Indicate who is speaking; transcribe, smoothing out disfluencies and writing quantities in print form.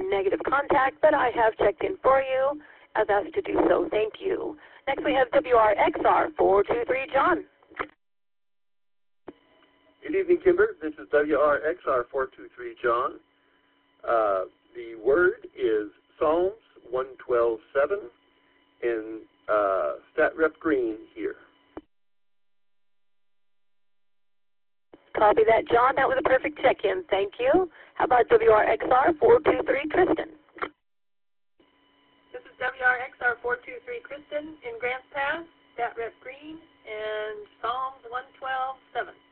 Speaker 1: negative contact, but I have checked in for you as asked to do so. Thank you. Next we have WRXR423 John.
Speaker 2: Good evening, Kimber. This is WRXR423 John. The word is Psalms 112:7 in Stat Rep Green here.
Speaker 1: Copy that, John. That was a perfect check-in. Thank you. How about WRXR423 Kristen?
Speaker 3: This is WRXR423 Kristen in Grants Pass, Stat Rep Green, and Psalms 112:7.